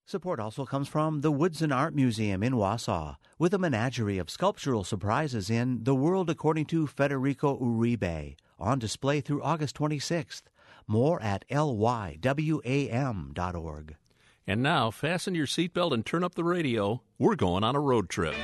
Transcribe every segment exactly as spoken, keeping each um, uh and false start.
Support also comes from the Woods and Art Museum in Wausau, with a menagerie of sculptural surprises in The World According to Federico Uribe, on display through August twenty-sixth. More at L Y W A M dot org. And now, fasten your seatbelt and turn up the radio. We're going on a road trip.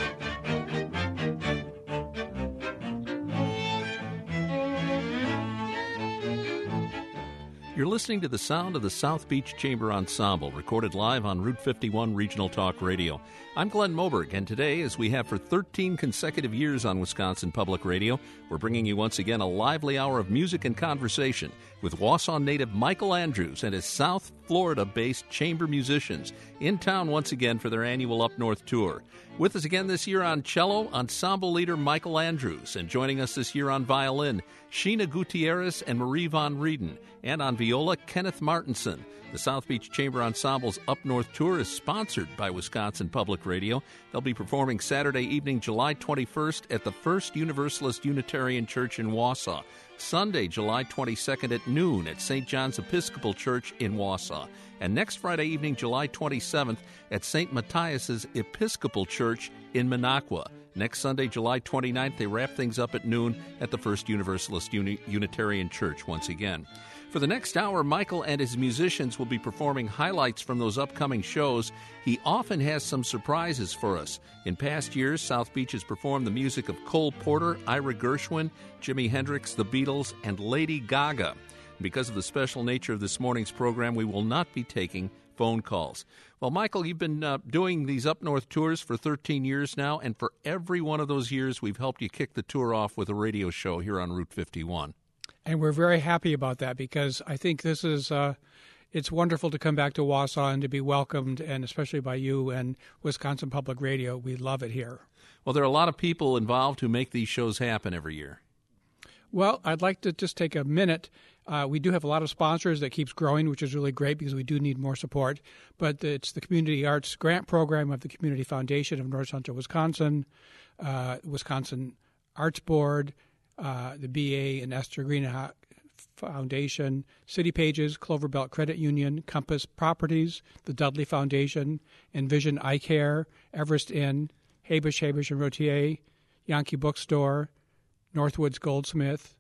You're listening to the sound of the South Beach Chamber Ensemble, recorded live on Route fifty-one Regional Talk Radio. I'm Glenn Moberg, and today, as we have for thirteen consecutive years on Wisconsin Public Radio, we're bringing you once again a lively hour of music and conversation with Wausau native Michael Andrews and his South Florida-based chamber musicians in town once again for their annual Up North tour. With us again this year on cello, ensemble leader Michael Andrews, and joining us this year on violin, Sheena Gutierrez and Marie Von Rieden, and on viola, Kenneth Martinson. The South Beach Chamber Ensemble's Up North Tour is sponsored by Wisconsin Public Radio. They'll be performing Saturday evening, July twenty-first at the First Universalist Unitarian Church in Wausau. Sunday, July twenty-second at noon at Saint John's Episcopal Church in Wausau. And next Friday evening, July twenty-seventh at Saint Matthias's Episcopal Church in Minocqua. Next Sunday, July twenty-ninth, they wrap things up at noon at the First Universalist Uni- Unitarian Church once again. For the next hour, Michael and his musicians will be performing highlights from those upcoming shows. He often has some surprises for us. In past years, South Beach has performed the music of Cole Porter, Ira Gershwin, Jimi Hendrix, the Beatles, and Lady Gaga. Because of the special nature of this morning's program, we will not be taking phone calls. Well, Michael, you've been uh, doing these Up North tours for thirteen years now, and for every one of those years, we've helped you kick the tour off with a radio show here on Route fifty-one. And we're very happy about that because I think this is, uh, it's wonderful to come back to Wausau and to be welcomed, and especially by you and Wisconsin Public Radio. We love it here. Well, there are a lot of people involved who make these shows happen every year. Well, I'd like to just take a minute. Uh, we do have a lot of sponsors that keeps growing, which is really great because we do need more support. But it's the Community Arts Grant Program of the Community Foundation of North Central Wisconsin, uh, Wisconsin Arts Board, uh, the B A and Esther Greenhawk Foundation, City Pages, Clover Belt Credit Union, Compass Properties, the Dudley Foundation, Envision Eye Care, Everest Inn, Habish, Habish and Rotier, Yankee Bookstore, Northwoods Goldsmith,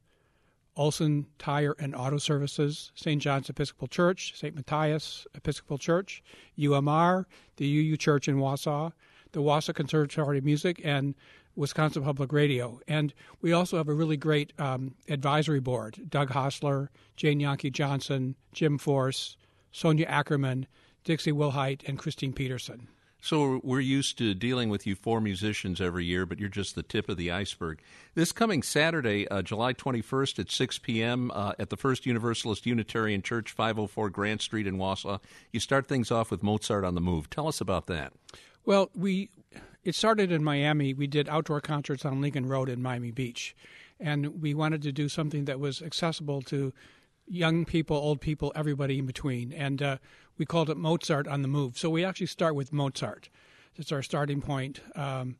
Olson Tire and Auto Services, Saint John's Episcopal Church, Saint Matthias Episcopal Church, U M R, the U U Church in Wausau, the Wausau Conservatory of Music, and Wisconsin Public Radio. And we also have a really great um, advisory board, Doug Hostler, Jane Yankee Johnson, Jim Force, Sonia Ackerman, Dixie Wilhite, and Christine Peterson. So we're used to dealing with you four musicians every year, but you're just the tip of the iceberg. This coming Saturday, uh, July twenty-first at six p.m. Uh, at the First Universalist Unitarian Church, five oh four Grant Street in Wausau, you start things off with Mozart on the Move. Tell us about that. Well, we it started in Miami. We did outdoor concerts on Lincoln Road in Miami Beach, and we wanted to do something that was accessible to young people, old people, everybody in between. And uh, we called it Mozart on the Move. So we actually start with Mozart. That's our starting point. Um,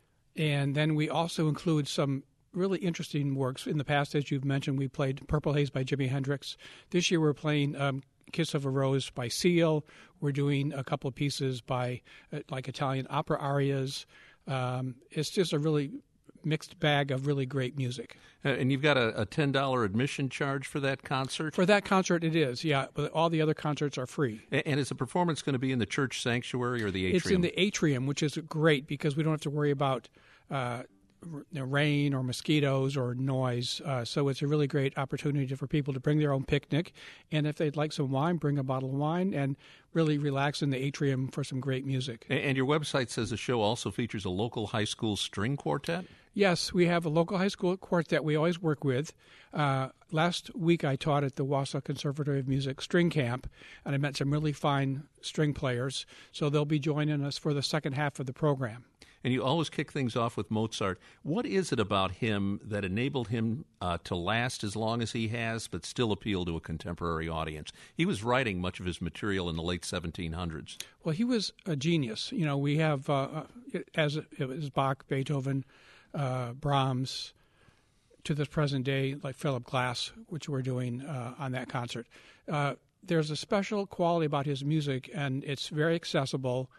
and then we also include some really interesting works. In the past, as you've mentioned, we played Purple Haze by Jimi Hendrix. This year we're playing um, Kiss of a Rose by Seal. We're doing a couple of pieces by uh, like Italian opera arias. Um, it's just a really mixed bag of really great music. Uh, and you've got a, a ten dollars admission charge for that concert? For that concert, it is, yeah. But all the other concerts are free. And, and is the performance going to be in the church sanctuary or the atrium? It's in the atrium, which is great because we don't have to worry about uh, rain or mosquitoes or noise. Uh, so it's a really great opportunity for people to bring their own picnic. And if they'd like some wine, bring a bottle of wine and really relax in the atrium for some great music. And, and your website says the show also features a local high school string quartet? Yes, we have a local high school quartet we always work with. Uh, last week I taught at the Wausau Conservatory of Music String Camp, and I met some really fine string players, so they'll be joining us for the second half of the program. And you always kick things off with Mozart. What is it about him that enabled him uh, to last as long as he has, but still appeal to a contemporary audience? He was writing much of his material in the late seventeen hundreds. Well, he was a genius. You know, we have, uh, as it was Bach, Beethoven, uh, Brahms, to this present day, like Philip Glass, which we're doing uh, on that concert. Uh, there's a special quality about his music, and it's very accessible,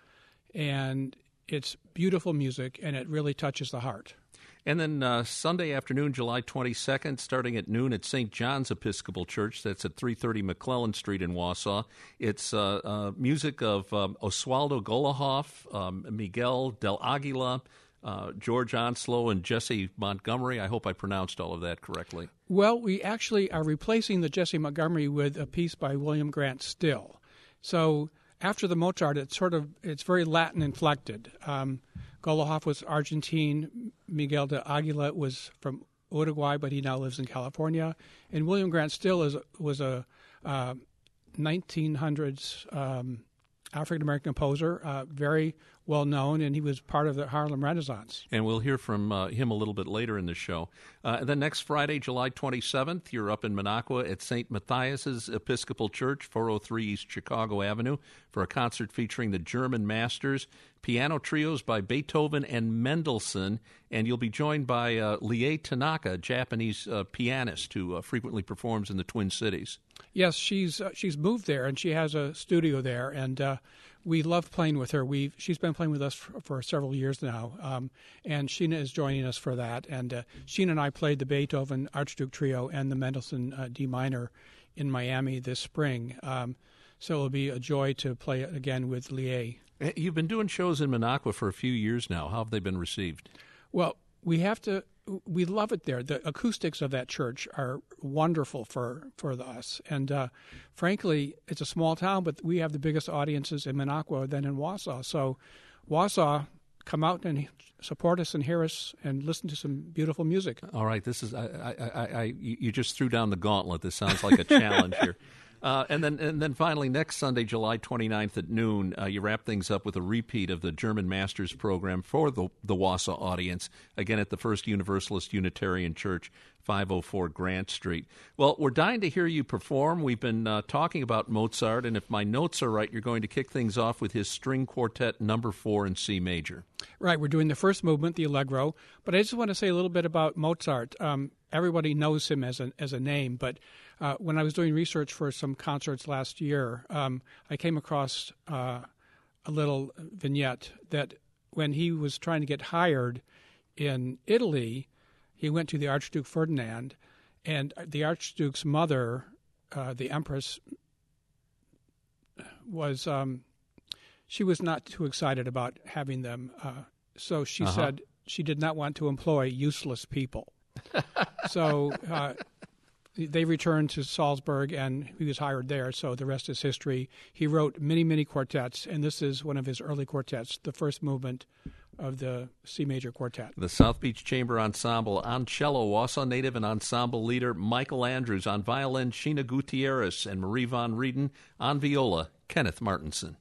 and it's beautiful music, and it really touches the heart. And then uh, Sunday afternoon, July twenty-second, starting at noon at Saint John's Episcopal Church. That's at three thirty McClellan Street in Wausau. It's uh, uh, music of um, Oswaldo Golohoff, um, Miguel del Aguila, uh, George Onslow, and Jesse Montgomery. I hope I pronounced all of that correctly. Well, we actually are replacing the Jesse Montgomery with a piece by William Grant Still. So after the Mozart, it's sort of it's very Latin inflected. Um, Golohoff was Argentine. Miguel de Aguila was from Uruguay, but he now lives in California. And William Grant Still is was a uh, nineteen hundreds um, African American composer, uh, very well known, and he was part of the Harlem Renaissance. And we'll hear from uh, him a little bit later in the show. Uh, and then next Friday, July twenty-seventh, you're up in Minocqua at Saint Matthias's Episcopal Church, four oh three East Chicago Avenue, for a concert featuring the German Masters, piano trios by Beethoven and Mendelssohn, and you'll be joined by uh, Lie Tanaka, a Japanese uh, pianist who uh, frequently performs in the Twin Cities. Yes, she's uh, she's moved there, and she has a studio there, and uh, we love playing with her. We've she's been playing with us for, for several years now, um, and Sheena is joining us for that. And uh, Sheena and I played the Beethoven Archduke Trio and the Mendelssohn uh, D minor in Miami this spring. Um, so it'll be a joy to play again with Lie. You've been doing shows in Minocqua for a few years now. How have they been received? Well, we have to. We love it there. The acoustics of that church are wonderful for, for us. And uh, frankly, it's a small town, but we have the biggest audiences in Minocqua than in Wausau. So Wausau, come out and support us and hear us and listen to some beautiful music. All right. This is I, I, I, I you just threw down the gauntlet. This sounds like a challenge here. Uh, and then and then finally, next Sunday, July twenty-ninth at noon, uh, you wrap things up with a repeat of the German Masters program for the, the Wausau audience, again at the First Universalist Unitarian Church, five oh four Grant Street. Well, we're dying to hear you perform. We've been uh, talking about Mozart, and if my notes are right, you're going to kick things off with his String Quartet number four in C major. Right, we're doing the first movement, the Allegro, but I just want to say a little bit about Mozart. Um, everybody knows him as a, as a name, but Uh, when I was doing research for some concerts last year, um, I came across uh, a little vignette that when he was trying to get hired in Italy, he went to the Archduke Ferdinand, and the Archduke's mother, uh, the Empress, was um, she was not too excited about having them. Uh, so she uh-huh. said she did not want to employ useless people. so. Uh, They returned to Salzburg, and he was hired there, so the rest is history. He wrote many, many quartets, and this is one of his early quartets, the first movement of the C major quartet. The South Beach Chamber Ensemble on cello, Wausau native and ensemble leader Michael Andrews, on violin Sheena Gutierrez, and Marie Von Rieden, on viola Kenneth Martinson.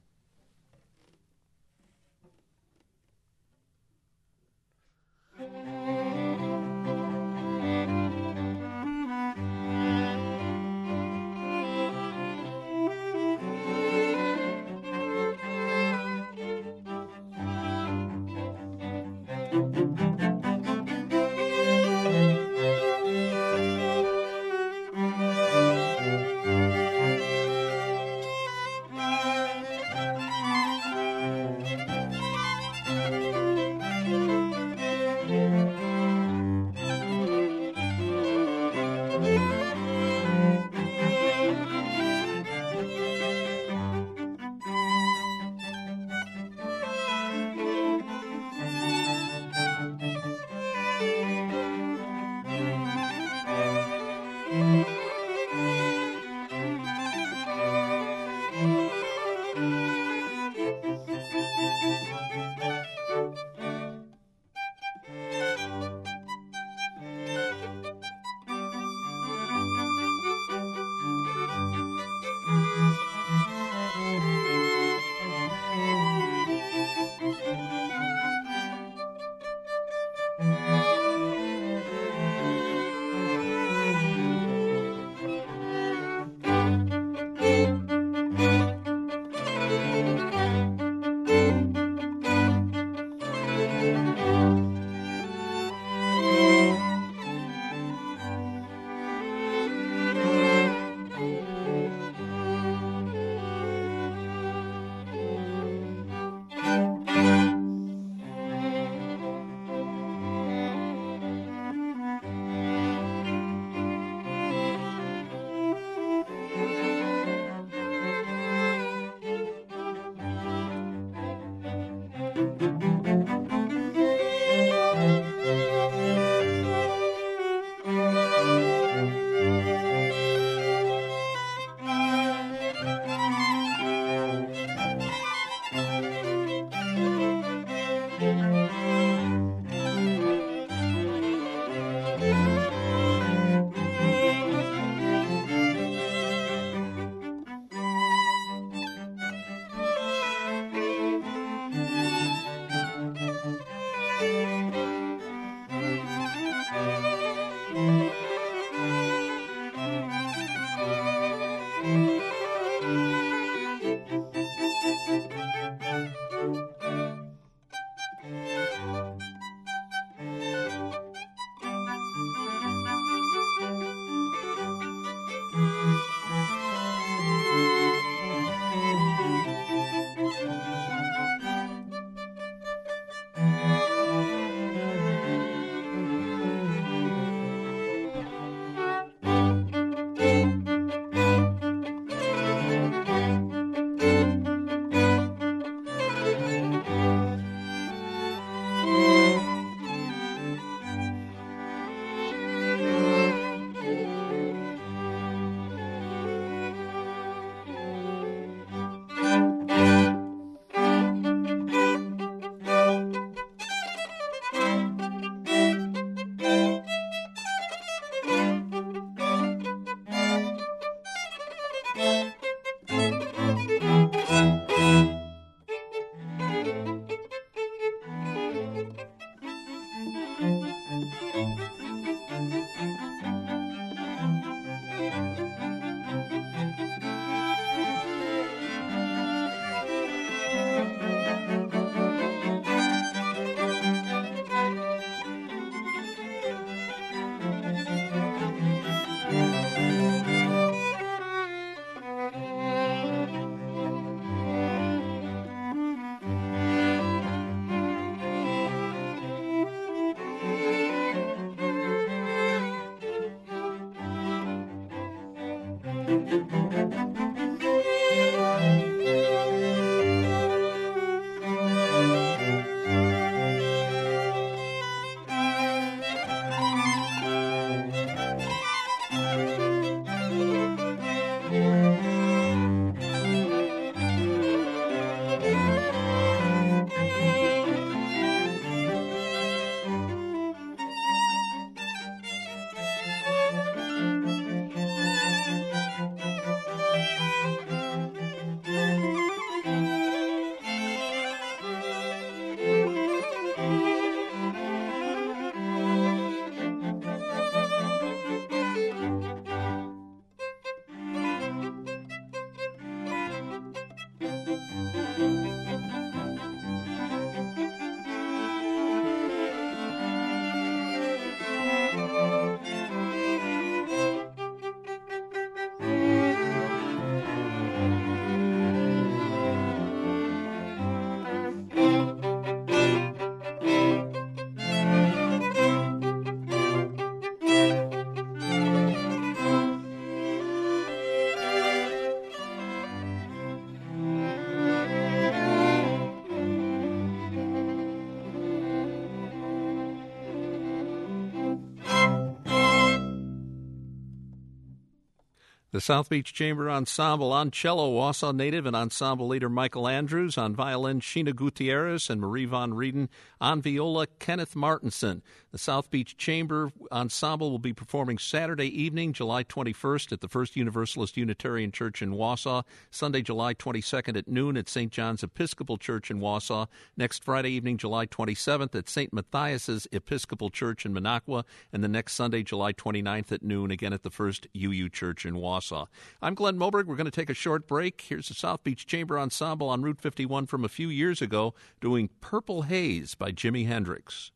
The South Beach Chamber Ensemble on cello, Wausau native and ensemble leader Michael Andrews, on violin Sheena Gutierrez and Marie Von Rieden, on viola Kenneth Martinson. The South Beach Chamber Ensemble will be performing Saturday evening, July twenty-first at the First Universalist Unitarian Church in Wausau, Sunday, July twenty-second at noon at Saint John's Episcopal Church in Wausau, next Friday evening, July twenty-seventh at Saint Matthias's Episcopal Church in Minocqua, and the next Sunday, July twenty-ninth at noon, again at the First U U Church in Wausau. I'm Glenn Moberg. We're going to take a short break. Here's the South Beach Chamber Ensemble on Route fifty-one from a few years ago doing Purple Haze by Jimi Hendrix.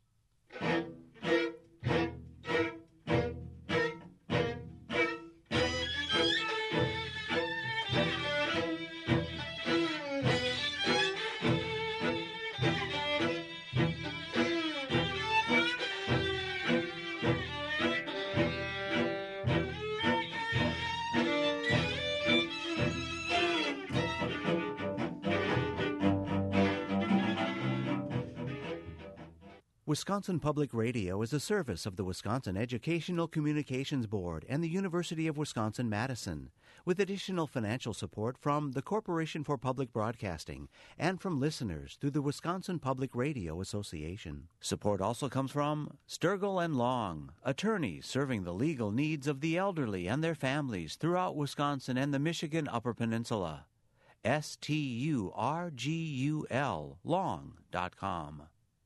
Wisconsin Public Radio is a service of the Wisconsin Educational Communications Board and the University of Wisconsin-Madison, with additional financial support from the Corporation for Public Broadcasting and from listeners through the Wisconsin Public Radio Association. Support also comes from Sturgill and Long, attorneys serving the legal needs of the elderly and their families throughout Wisconsin and the Michigan Upper Peninsula. S T U R G U L, long dot com.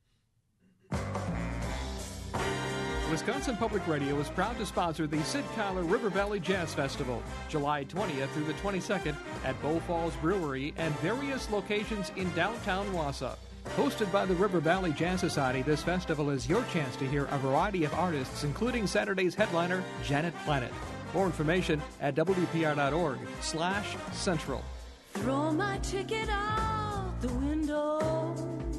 Wisconsin Public Radio is proud to sponsor the Sid Kyler River Valley Jazz Festival, July twentieth through the twenty-second at Bow Falls Brewery and various locations in downtown Wausau. Hosted by the River Valley Jazz Society, this festival is your chance to hear a variety of artists, including Saturday's headliner, Janet Planet. More information at W P R dot org slash central. Throw my ticket out the window.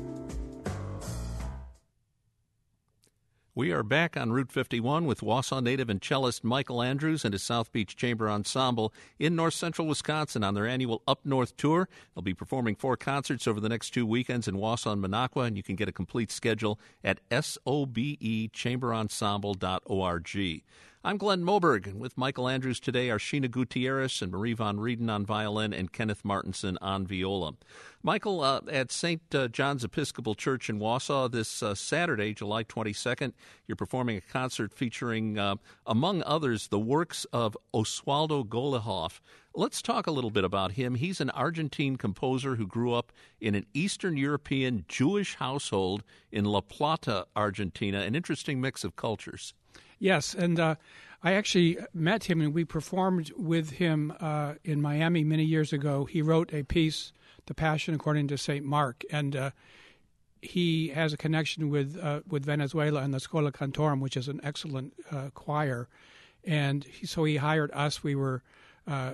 We are back on Route fifty-one with Wausau native and cellist Michael Andrews and his South Beach Chamber Ensemble in north central Wisconsin on their annual Up North Tour. They'll be performing four concerts over the next two weekends in Wausau and Minocqua, and you can get a complete schedule at sobe chamber ensemble dot org. I'm Glenn Moberg, and with Michael Andrews today are Sheena Gutierrez and Marie Von Rieden on violin and Kenneth Martinson on viola. Michael, uh, at Saint Uh, John's Episcopal Church in Wausau this uh, Saturday, July twenty-second, you're performing a concert featuring, uh, among others, the works of Oswaldo Golijov. Let's talk a little bit about him. He's an Argentine composer who grew up in an Eastern European Jewish household in La Plata, Argentina, an interesting mix of cultures. Yes, and uh, I actually met him and we performed with him uh, in Miami many years ago. He wrote a piece, The Passion According to Saint Mark, and uh, he has a connection with uh, with Venezuela and the Schola Cantorum, which is an excellent uh, choir. And he, so he hired us. We were, uh,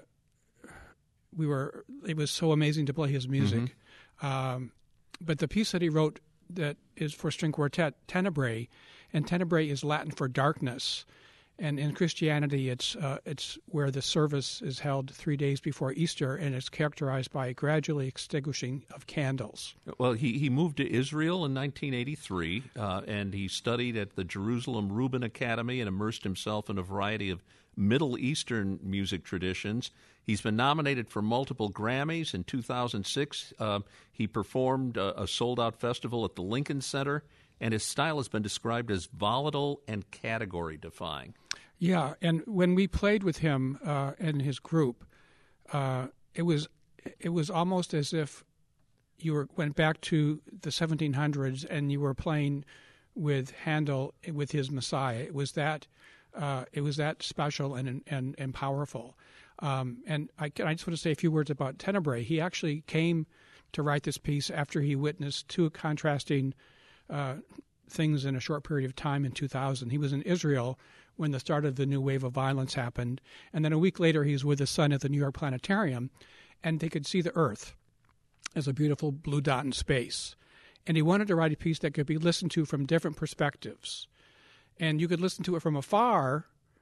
we were. It was so amazing to play his music. Mm-hmm. Um, but the piece that he wrote that is for string quartet, Tenebrae, and Tenebrae is Latin for darkness. And in Christianity, it's uh, it's where the service is held three days before Easter, and it's characterized by a gradually extinguishing of candles. Well, he, he moved to Israel in nineteen eighty-three, uh, and he studied at the Jerusalem Reuben Academy and immersed himself in a variety of Middle Eastern music traditions. He's been nominated for multiple Grammys. In two thousand six, uh, he performed a, a sold-out festival at the Lincoln Center, and his style has been described as volatile and category-defying. Yeah, and when we played with him uh, and his group, uh, it was it was almost as if you were went back to the seventeen hundreds and you were playing with Handel with his Messiah. It was that uh, it was that special and and and powerful. Um, and I, I just want to say a few words about Tenebrae. He actually came to write this piece after he witnessed two contrasting uh, things in a short period of time in two thousand. He was in Israel when the start of the new wave of violence happened, and then a week later he was with his son at the New York Planetarium, and they could see the Earth as a beautiful blue dot in space. And he wanted to write a piece that could be listened to from different perspectives. And you could listen to it from afar,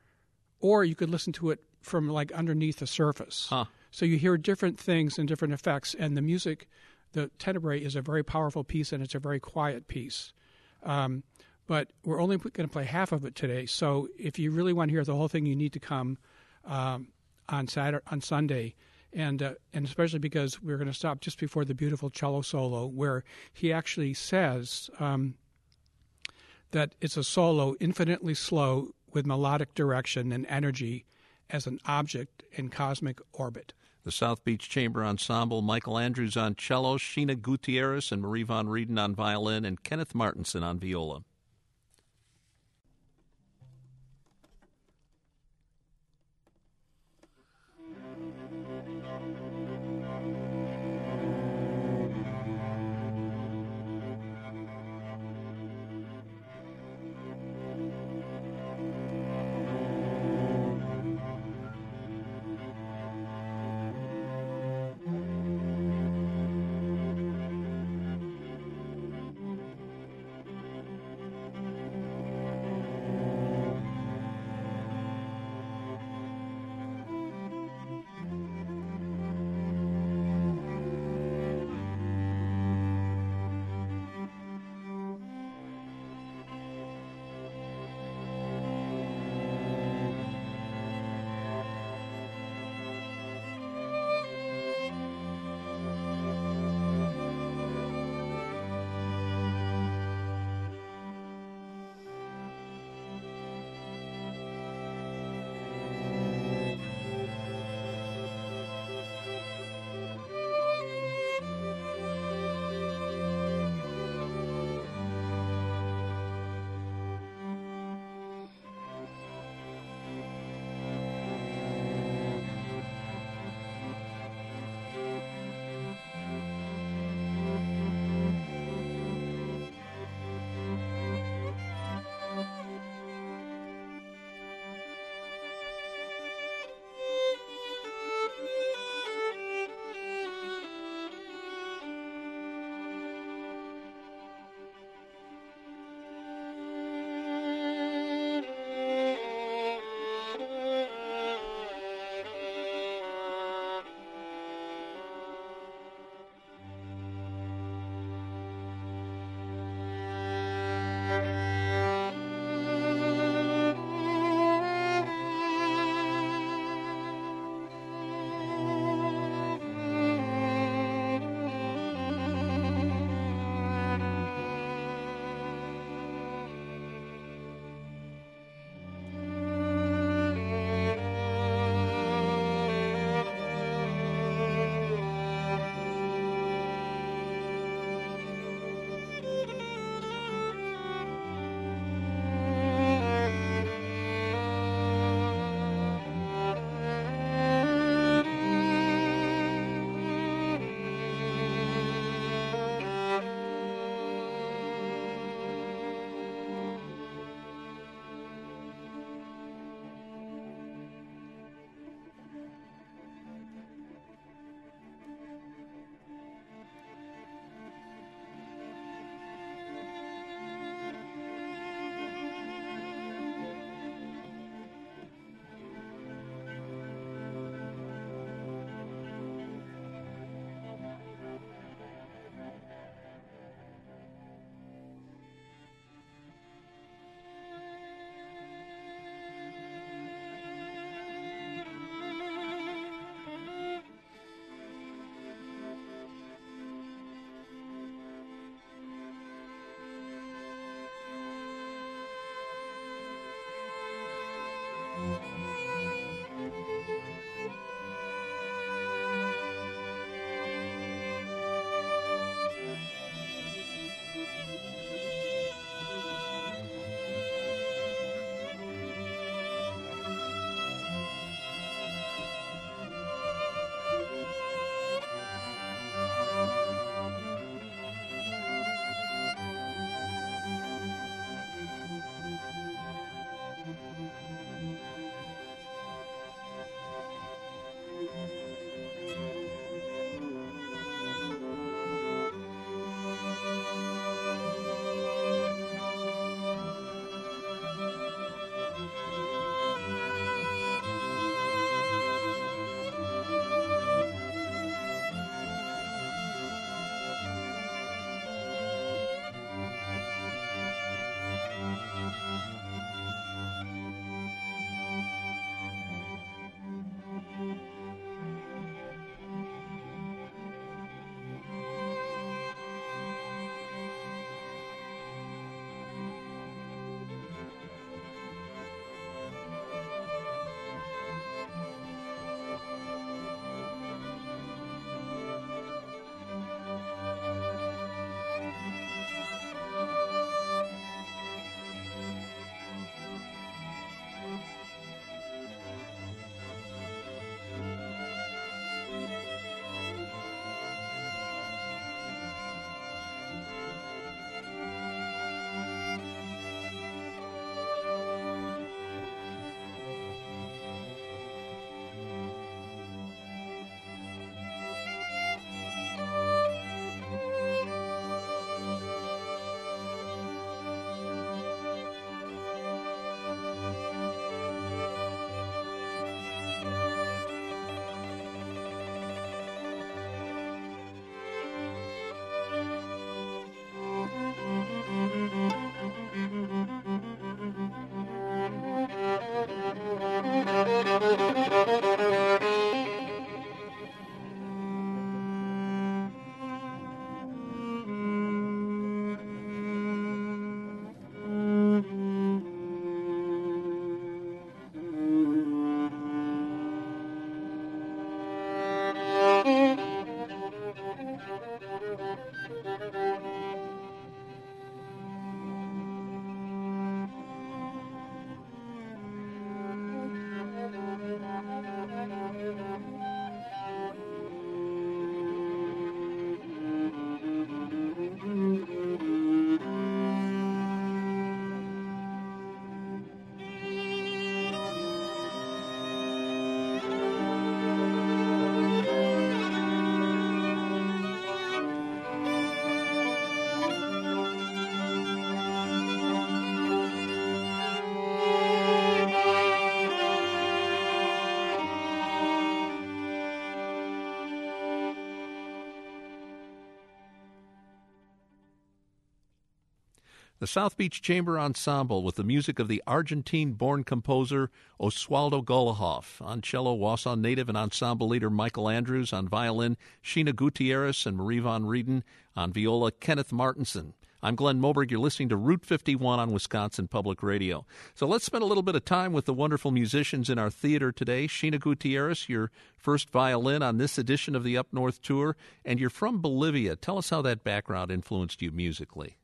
or you could listen to it from like underneath the surface. Huh. So you hear different things and different effects, and the music, the Tenebrae, is a very powerful piece, and it's a very quiet piece. Um, but we're only going to play half of it today. So if you really want to hear the whole thing, you need to come um, on Saturday, on Sunday, and uh, and especially because we're going to stop just before the beautiful cello solo, where he actually says um, that it's a solo infinitely slow with melodic direction and energy as an object in cosmic orbit. The South Beach Chamber Ensemble, Michael Andrews on cello, Sheena Gutierrez and Marie Von Rieden on violin, and Kenneth Martinson on viola. The South Beach Chamber Ensemble with the music of the Argentine-born composer Oswaldo Golohoff. On cello, Wausau native and ensemble leader Michael Andrews. On violin, Sheena Gutierrez and Marie Von Rieden. On viola, Kenneth Martinson. I'm Glenn Moberg. You're listening to Route fifty-one on Wisconsin Public Radio. So let's spend a little bit of time with the wonderful musicians in our theater today. Sheena Gutierrez, your first violin on this edition of the Up North Tour, and you're from Bolivia. Tell us how that background influenced you musically.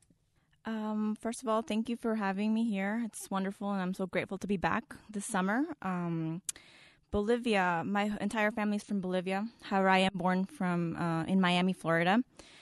Um, first of all, thank you for having me here. It's wonderful, and I'm so grateful to be back this summer. Um, Bolivia, my entire family's from Bolivia. However, I am born from uh, in Miami, Florida.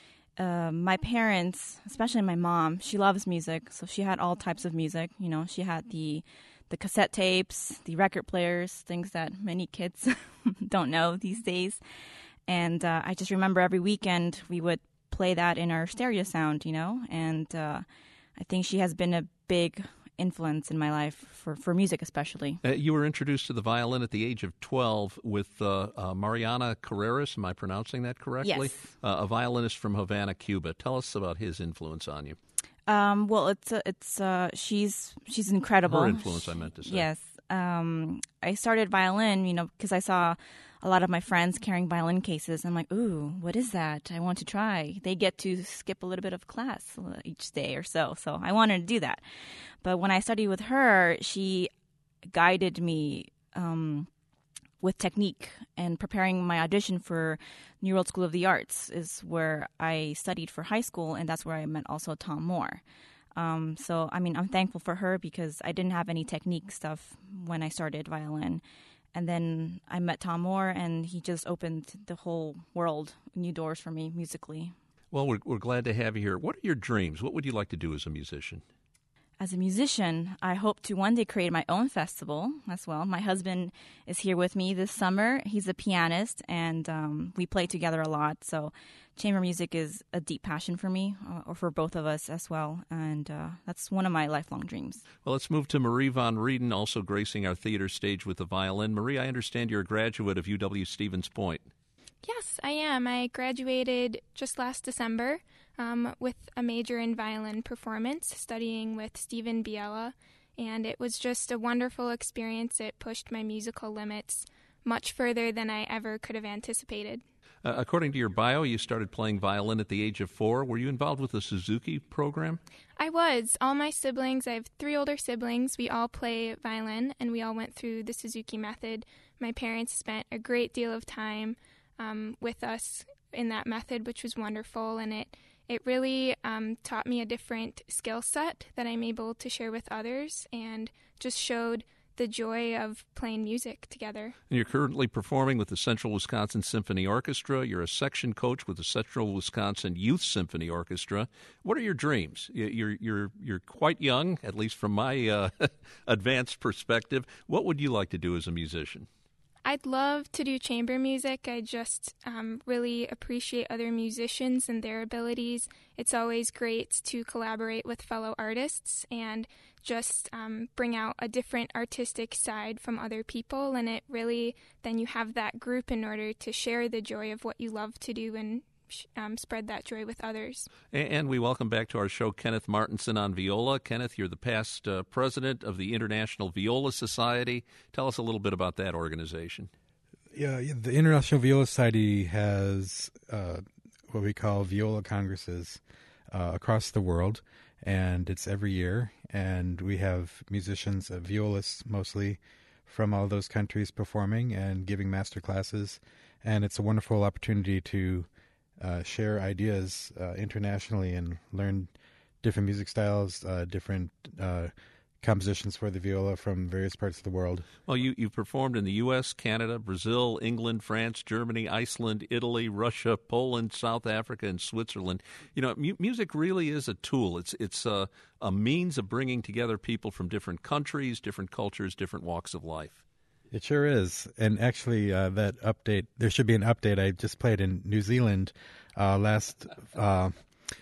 Uh, my parents, especially my mom, she loves music, so she had all types of music. You know, she had the the cassette tapes, the record players, things that many kids don't know these days. And uh, I just remember every weekend we would play that in our stereo sound, you know, and uh, I think she has been a big influence in my life for, for music especially. Uh, you were introduced to the violin at the age of twelve with uh, uh, Mariana Carreras, am I pronouncing that correctly? Yes. Uh, a violinist from Havana, Cuba. Tell us about his influence on you. Um, well, it's uh, it's uh, she's she's incredible. Her influence, I meant to say. Yes. Um, I started violin, you know, because I saw a lot of my friends carrying violin cases. I'm like, ooh, what is that? I want to try. They get to skip a little bit of class each day or so. So I wanted to do that. But when I studied with her, she guided me um, with technique, and preparing my audition for New World School of the Arts is where I studied for high school, and that's where I met also Tom Moore. Um, so, I mean, I'm thankful for her because I didn't have any technique stuff when I started violin. And then I met Tom Moore, and he just opened the whole world, new doors for me musically. Well, we're, we're glad to have you here. What are your dreams? What would you like to do as a musician? As a musician, I hope to one day create my own festival as well. My husband is here with me this summer. He's a pianist, and um, we play together a lot. So chamber music is a deep passion for me, uh, or for both of us as well. And uh, that's one of my lifelong dreams. Well, let's move to Marie Von Rieden, also gracing our theater stage with the violin. Marie, I understand you're a graduate of U W-Stevens Point. Yes, I am. I graduated just last December um, with a major in violin performance, studying with Stephen Biella, and it was just a wonderful experience. It pushed my musical limits much further than I ever could have anticipated. Uh, according to your bio, you started playing violin at the age of four. Were you involved with the Suzuki program? I was. All my siblings, I have three older siblings, we all play violin, and we all went through the Suzuki method. My parents spent a great deal of time um, with us in that method, which was wonderful, and it, it really um, taught me a different skill set that I'm able to share with others, and just showed the joy of playing music together. And you're currently performing with the Central Wisconsin Symphony Orchestra. You're a section coach with the Central Wisconsin Youth Symphony Orchestra. What are your dreams? You're you're you're quite young, at least from my uh, advanced perspective. What would you like to do as a musician? I'd love to do chamber music. I just um, really appreciate other musicians and their abilities. It's always great to collaborate with fellow artists and just um, bring out a different artistic side from other people. And it really, then you have that group in order to share the joy of what you love to do and um, spread that joy with others. And we welcome back to our show Kenneth Martinson on viola. Kenneth, you're the past uh, president of the International Viola Society. Tell us a little bit about that organization. Yeah, the International Viola Society has uh, what we call viola congresses uh, across the world, and it's every year. And we have musicians, uh, violists mostly, from all those countries performing and giving master classes. And it's a wonderful opportunity to uh, share ideas uh, internationally and learn different music styles, uh, different uh, compositions for the viola from various parts of the world. Well, you, you've performed in the U S, Canada, Brazil, England, France, Germany, Iceland, Italy, Russia, Poland, South Africa, and Switzerland. You know, mu- music really is a tool. It's it's a, a means of bringing together people from different countries, different cultures, different walks of life. It sure is. And actually, uh, that update, there should be an update. I just played in New Zealand uh, last uh,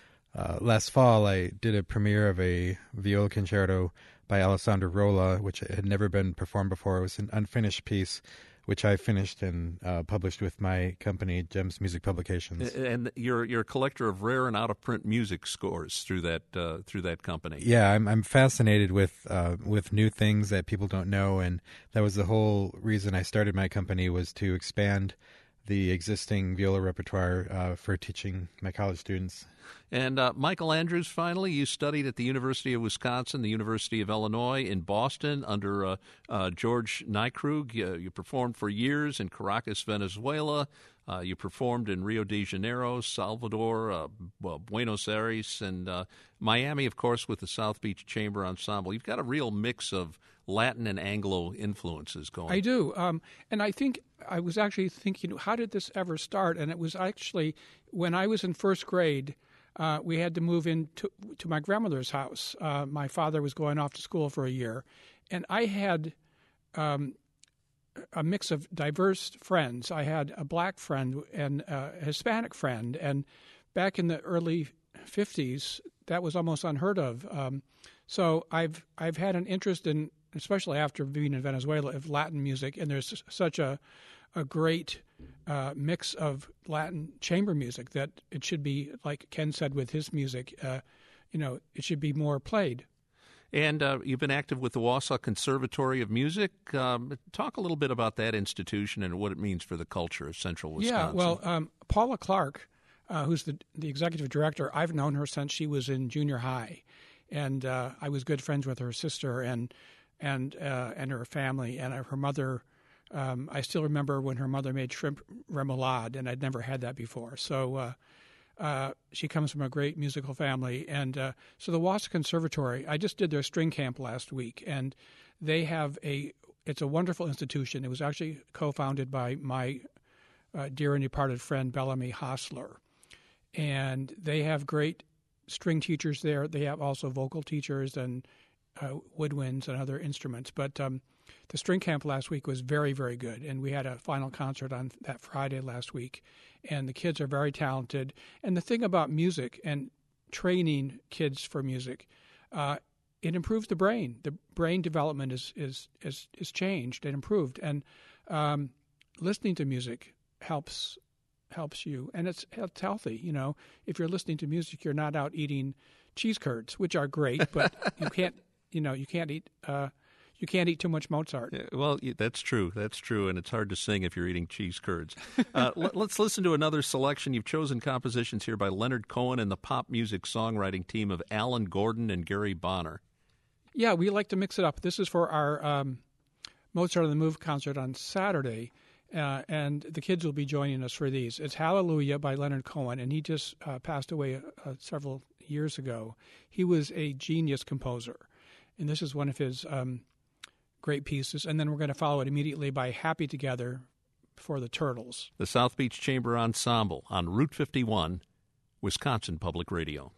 uh, last fall. I did a premiere of a viola concerto by Alessandro Rolla, which had never been performed before. It was an unfinished piece which I finished and uh, published with my company, Gems Music Publications. And you're you're a collector of rare and out of print music scores through that uh, through that company. Yeah, I'm I'm fascinated with uh, with new things that people don't know, and that was the whole reason I started my company, was to expand the existing viola repertoire uh, for teaching my college students. And uh, Michael Andrews, finally, you studied at the University of Wisconsin, the University of Illinois in Boston under uh, uh, George Nykrug. You, you performed for years in Caracas, Venezuela. Uh, you performed in Rio de Janeiro, Salvador, uh, well, Buenos Aires, and uh, Miami, of course, with the South Beach Chamber Ensemble. You've got a real mix of Latin and Anglo influences going. I do. Um, and I think I was actually thinking, how did this ever start? And it was actually when I was in first grade, uh, we had to move in to, to my grandmother's house. Uh, my father was going off to school for a year. And I had um, a mix of diverse friends. I had a black friend and a Hispanic friend. And back in the early fifties, that was almost unheard of. Um, so I've I've had an interest in, especially after being in Venezuela, of Latin music, and there's such a a great uh, mix of Latin chamber music that it should be, like Ken said with his music, uh, you know, it should be more played. And uh, you've been active with the Wausau Conservatory of Music. Um, talk a little bit about that institution and what it means for the culture of Central Wisconsin. Yeah, well, um, Paula Clark, uh, who's the the executive director, I've known her since she was in junior high, and uh, I was good friends with her sister and and uh, and her family, and her mother. Um, I still remember when her mother made shrimp remoulade, and I'd never had that before. So uh, uh, she comes from a great musical family. And uh, so the Wausau Conservatory, I just did their string camp last week, and they have a, it's a wonderful institution. It was actually co-founded by my uh, dear and departed friend, Bellamy Hostler. And they have great string teachers there. They have also vocal teachers and uh, woodwinds and other instruments. But um, the string camp last week was very, very good, and we had a final concert on that Friday last week, and the kids are very talented. And the thing about music and training kids for music, uh, it improves the brain. The brain development is is is, is changed and improved, and um, listening to music helps helps you, and it's it's healthy. You know, if you're listening to music, you're not out eating cheese curds, which are great, but you can't you know you can't eat. Uh, You can't eat too much Mozart. Yeah, well, that's true. That's true, and it's hard to sing if you're eating cheese curds. Uh, let, let's listen to another selection. You've chosen compositions here by Leonard Cohen and the pop music songwriting team of Alan Gordon and Gary Bonner. Yeah, we like to mix it up. This is for our um, Mozart on the Move concert on Saturday, uh, and the kids will be joining us for these. It's Hallelujah by Leonard Cohen, and he just uh, passed away uh, several years ago. He was a genius composer, and this is one of his Um, great pieces, and then we're going to follow it immediately by Happy Together for the Turtles. The South Beach Chamber Ensemble on Route fifty-one, Wisconsin Public Radio.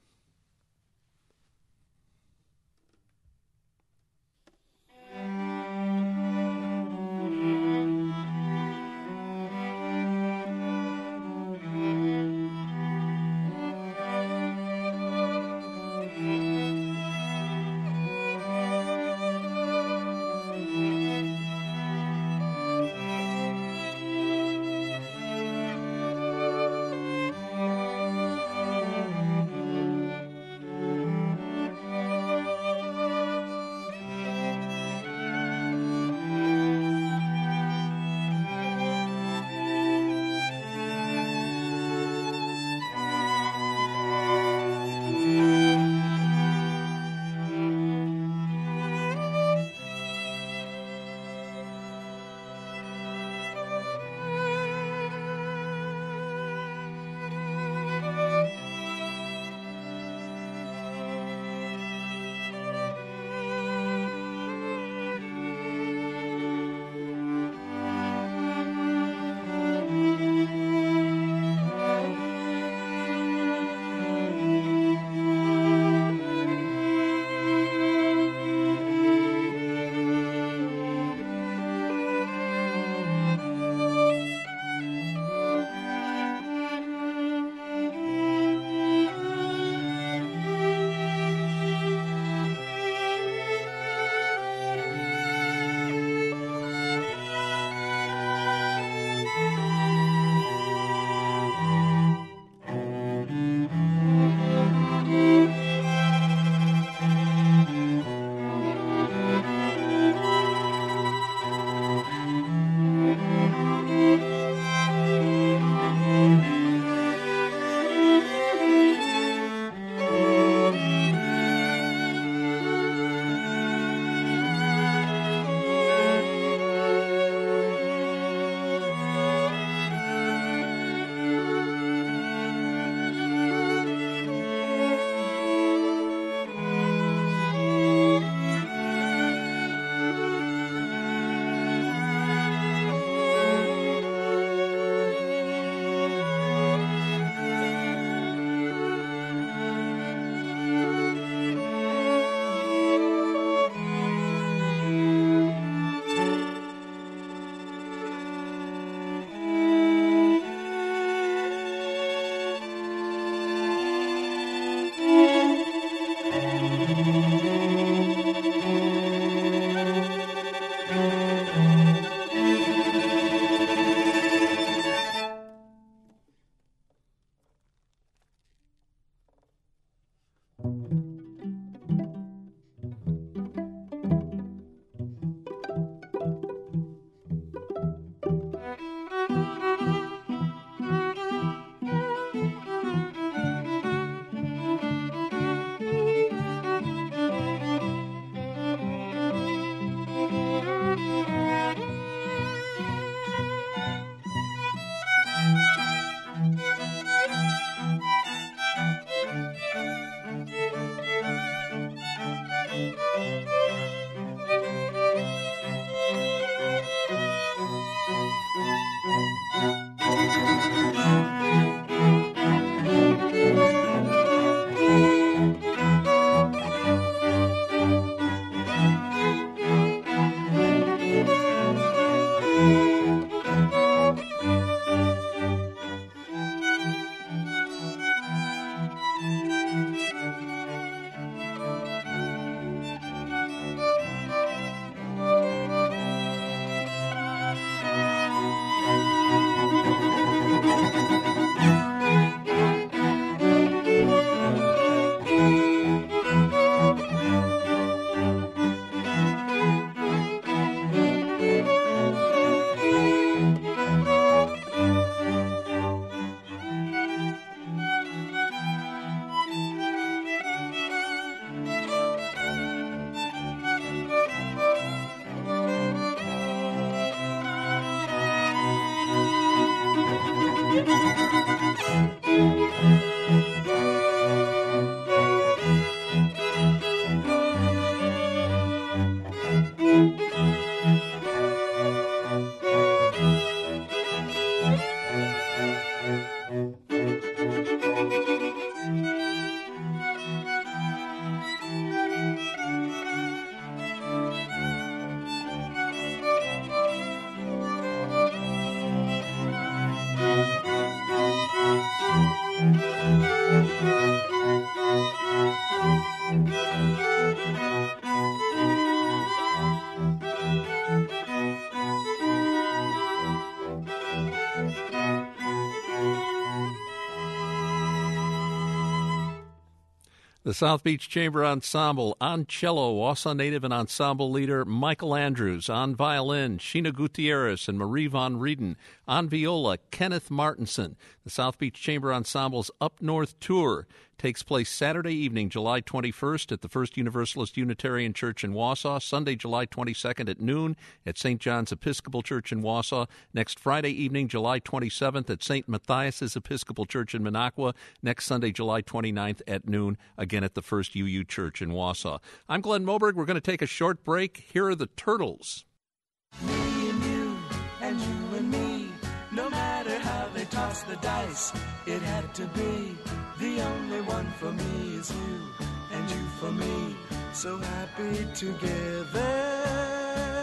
The South Beach Chamber Ensemble, on cello, Wausau native and ensemble leader Michael Andrews, on violin, Sheena Gutierrez and Marie Von Rieden, on viola, Kenneth Martinson. The South Beach Chamber Ensemble's Up North Tour takes place Saturday evening, July twenty-first at the First Universalist Unitarian Church in Wausau, Sunday, July twenty-second at noon at Saint John's Episcopal Church in Wausau, next Friday evening, July twenty-seventh at Saint Matthias's Episcopal Church in Minocqua, next Sunday, July twenty-ninth at noon, again at the First U U Church in Wausau. I'm Glenn Moberg. We're going to take a short break. Here are the Turtles. Me and you, and you and me, no matter how they toss the dice, it had to be. The only one for me is you, and you for me, so happy together.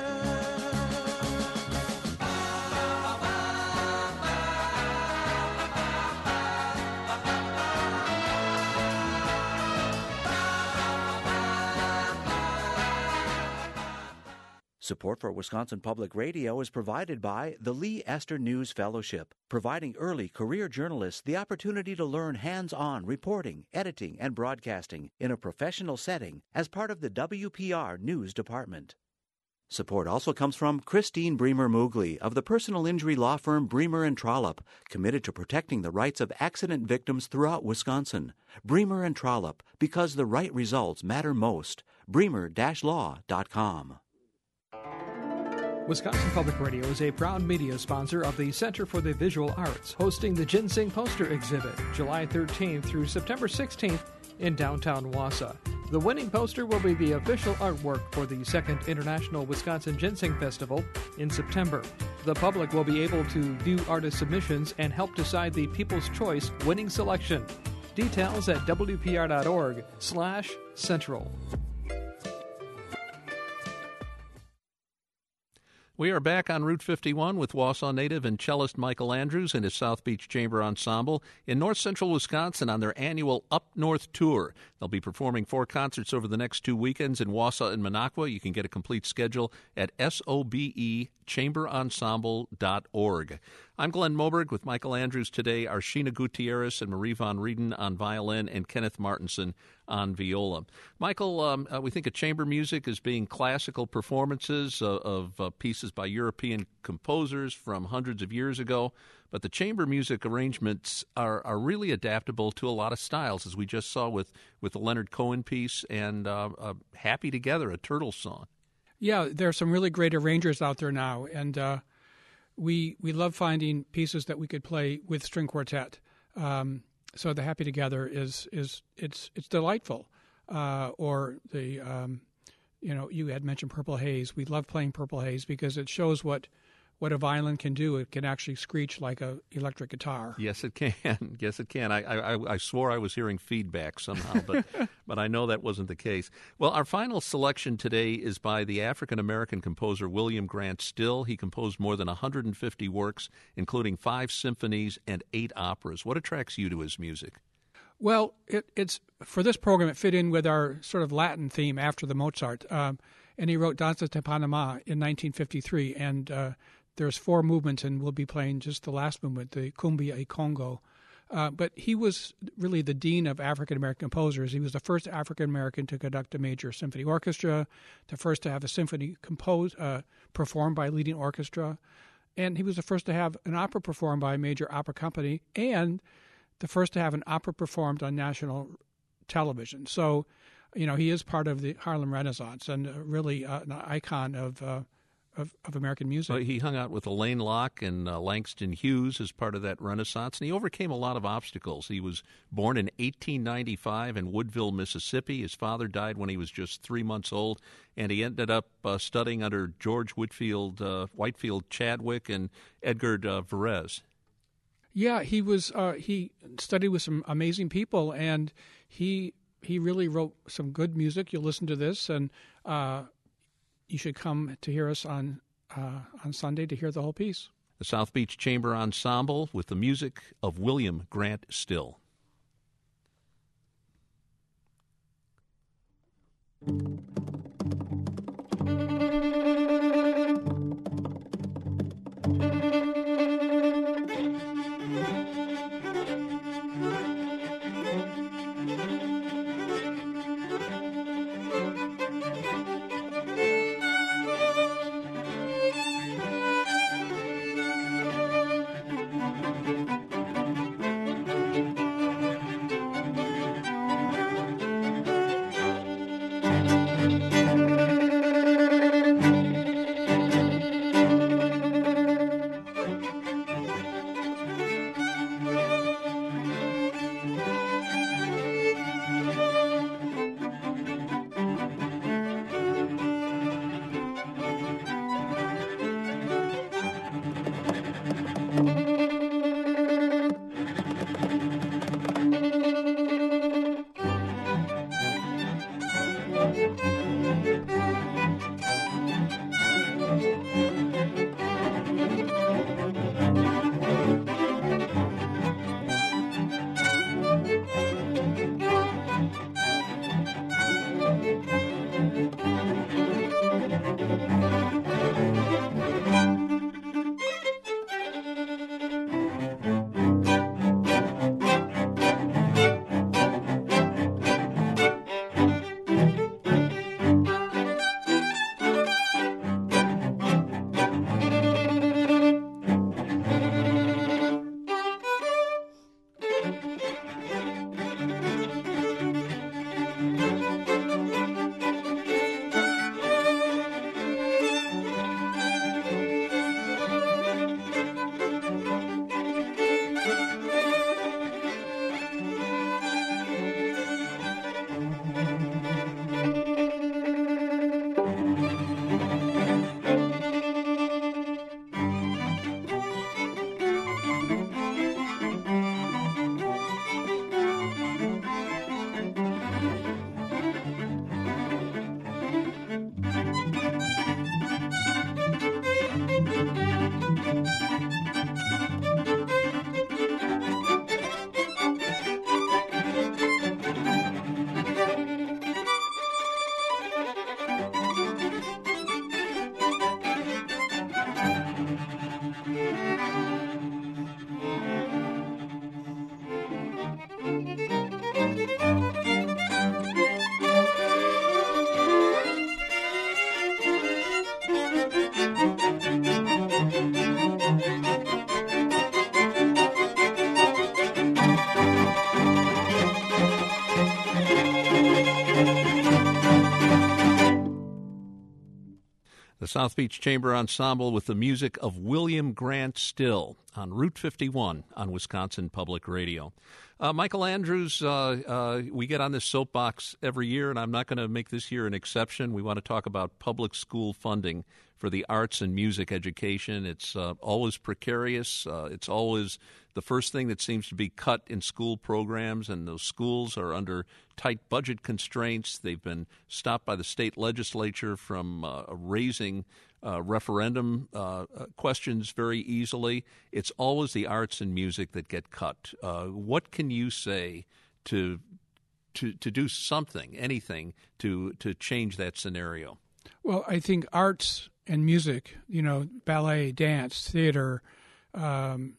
Support for Wisconsin Public Radio is provided by the Lee Esther News Fellowship, providing early career journalists the opportunity to learn hands-on reporting, editing, and broadcasting in a professional setting as part of the W P R News Department. Support also comes from Christine Bremer Moogly of the personal injury law firm Bremer and Trollope, committed to protecting the rights of accident victims throughout Wisconsin. Bremer and Trollope, because the right results matter most. bremer dash law dot com. Wisconsin Public Radio is a proud media sponsor of the Center for the Visual Arts, hosting the Ginseng Poster Exhibit July thirteenth through September sixteenth in downtown Wausau. The winning poster will be the official artwork for the second International Wisconsin Ginseng Festival in September. The public will be able to view artist submissions and help decide the People's Choice winning selection. Details at W P R dot org slash central. We are back on Route fifty-one with Wausau native and cellist Michael Andrews and his South Beach Chamber Ensemble in north central Wisconsin on their annual Up North Tour. They'll be performing four concerts over the next two weekends in Wausau and Minocqua. You can get a complete schedule at sobe chamber ensemble dot org. I'm Glenn Moberg with Michael Andrews today, are Sheena Gutierrez and Marie Von Rieden on violin, and Kenneth Martinson on viola. Michael, um, uh, we think of chamber music as being classical performances uh, of uh, pieces by European composers from hundreds of years ago, but the chamber music arrangements are, are really adaptable to a lot of styles, as we just saw with, with the Leonard Cohen piece and uh, uh, Happy Together, a Turtles song. Yeah, there are some really great arrangers out there now, and uh, we we love finding pieces that we could play with string quartet. Um, so the Happy Together is is it's it's delightful. Uh, or the um, you know you had mentioned Purple Haze. We love playing Purple Haze because it shows what what a violin can do. It can actually screech like a electric guitar. Yes, it can. Yes, it can. I I, I swore I was hearing feedback somehow, but but I know that wasn't the case. Well, our final selection today is by the African-American composer William Grant Still. He composed more than one hundred fifty works, including five symphonies and eight operas. What attracts you to his music? Well, it, it's for this program, it fit in with our sort of Latin theme after the Mozart. Um, and he wrote Danza de Panama in nineteen fifty-three, and uh, there's four movements, and we'll be playing just the last movement, the Cumbia y Congo. Uh, but he was really the dean of African-American composers. He was the first African-American to conduct a major symphony orchestra, the first to have a symphony composed, uh, performed by a leading orchestra, and he was the first to have an opera performed by a major opera company, and the first to have an opera performed on national television. So, you know, he is part of the Harlem Renaissance and really uh, an icon of, uh, of of American music. Well, he hung out with Elaine Locke and uh, Langston Hughes as part of that Renaissance, and he overcame a lot of obstacles. He was born in eighteen ninety-five in Woodville, Mississippi. His father died when he was just three months old, and he ended up uh, studying under George Whitfield, uh, Whitefield Chadwick and Edgar uh, Varese. Yeah, he was. Uh, he studied with some amazing people, and he he really wrote some good music. You'll listen to this, and uh, you should come to hear us on uh, on Sunday to hear the whole piece. The South Beach Chamber Ensemble with the music of William Grant Still. The South Beach Chamber Ensemble with the music of William Grant Still on Route fifty-one on Wisconsin Public Radio. Uh, Michael Andrews, uh, uh, we get on this soapbox every year, and I'm not going to make this year an exception. We want to talk about public school funding for the arts and music education. It's uh, always precarious. Uh, it's always the first thing that seems to be cut in school programs, and those schools are under tight budget constraints. They've been stopped by the state legislature from uh, raising uh, referendum uh, questions very easily. It's always the arts and music that get cut. Uh, what can you say to to to do something, anything, to to change that scenario? Well, I think arts and music, you know, ballet, dance, theater, um,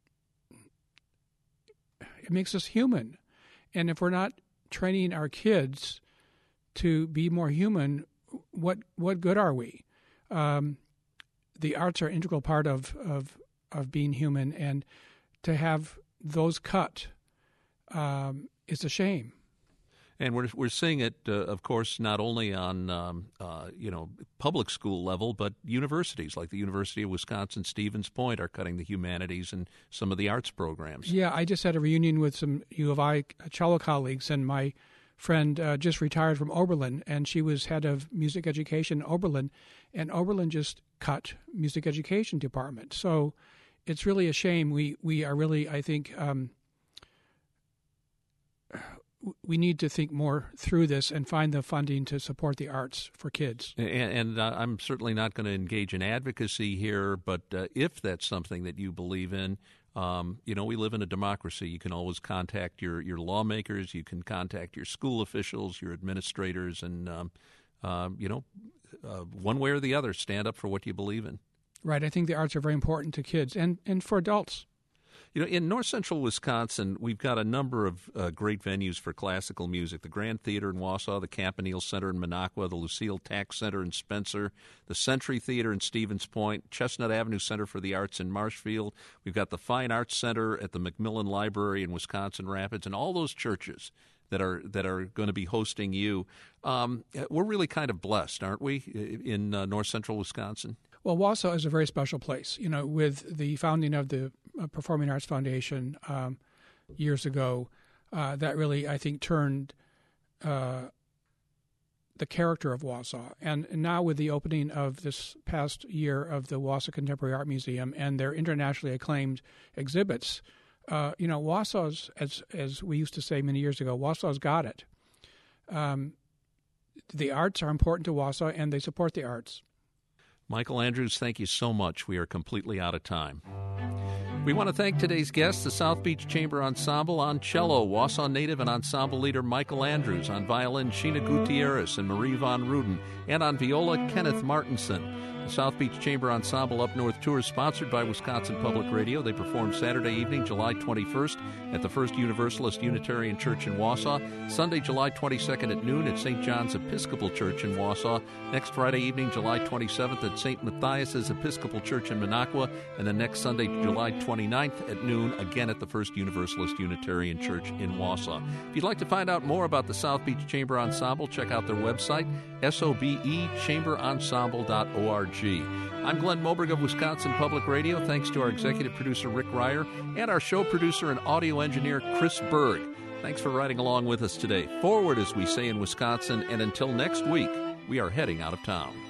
it makes us human. And if we're not training our kids to be more human, what what good are we? Um, the arts are an integral part of, of of being human, and to have those cut um, is a shame. And we're we're seeing it, uh, of course, not only on um, uh, you know public school level, but universities like the University of Wisconsin Stevens Point are cutting the humanities and some of the arts programs. Yeah, I just had a reunion with some U of I cello colleagues, and my friend uh, just retired from Oberlin, and she was head of music education in Oberlin, and Oberlin just cut music education department. So it's really a shame. We we are really, I think. Um, We need to think more through this and find the funding to support the arts for kids. And, and uh, I'm certainly not going to engage in advocacy here, but uh, if that's something that you believe in, um, you know, we live in a democracy. You can always contact your, your lawmakers. You can contact your school officials, your administrators, and, um, uh, you know, uh, one way or the other, stand up for what you believe in. Right. I think the arts are very important to kids and, and for adults. You know, in north central Wisconsin, we've got a number of uh, great venues for classical music. The Grand Theater in Wausau, the Campanile Center in Minocqua, the Lucille Tax Center in Spencer, the Century Theater in Stevens Point, Chestnut Avenue Center for the Arts in Marshfield. We've got the Fine Arts Center at the Macmillan Library in Wisconsin Rapids, and all those churches that are that are going to be hosting you. Um, we're really kind of blessed, aren't we, in uh, north central Wisconsin? Well, Wausau is a very special place. You know, with the founding of the Performing Arts Foundation um, years ago, uh, that really, I think, turned uh, the character of Wausau. And, and now with the opening of this past year of the Wausau Contemporary Art Museum and their internationally acclaimed exhibits, uh, you know, Wausau's, as as we used to say many years ago, Wausau's got it. Um, the arts are important to Wausau, and they support the arts. Michael Andrews, thank you so much. We are completely out of time. We want to thank today's guests, the South Beach Chamber Ensemble on cello, Wausau native and ensemble leader Michael Andrews, on violin Sheena Gutierrez and Marie Von Ruden, and on viola Kenneth Martinson. The South Beach Chamber Ensemble Up North Tour is sponsored by Wisconsin Public Radio. They perform Saturday evening, July twenty-first, at the First Universalist Unitarian Church in Wausau, Sunday, July twenty-second at noon at Saint John's Episcopal Church in Wausau, next Friday evening, July twenty-seventh at Saint Matthias's Episcopal Church in Minocqua, and then next Sunday, July twenty-ninth at noon, again at the First Universalist Unitarian Church in Wausau. If you'd like to find out more about the South Beach Chamber Ensemble, check out their website, sobe chamber ensemble dot org. I'm Glenn Moberg of Wisconsin Public Radio. Thanks to our executive producer, Rick Ryer, and our show producer and audio engineer, Chris Berg. Thanks for riding along with us today. Forward, as we say in Wisconsin, and until next week, we are heading out of town.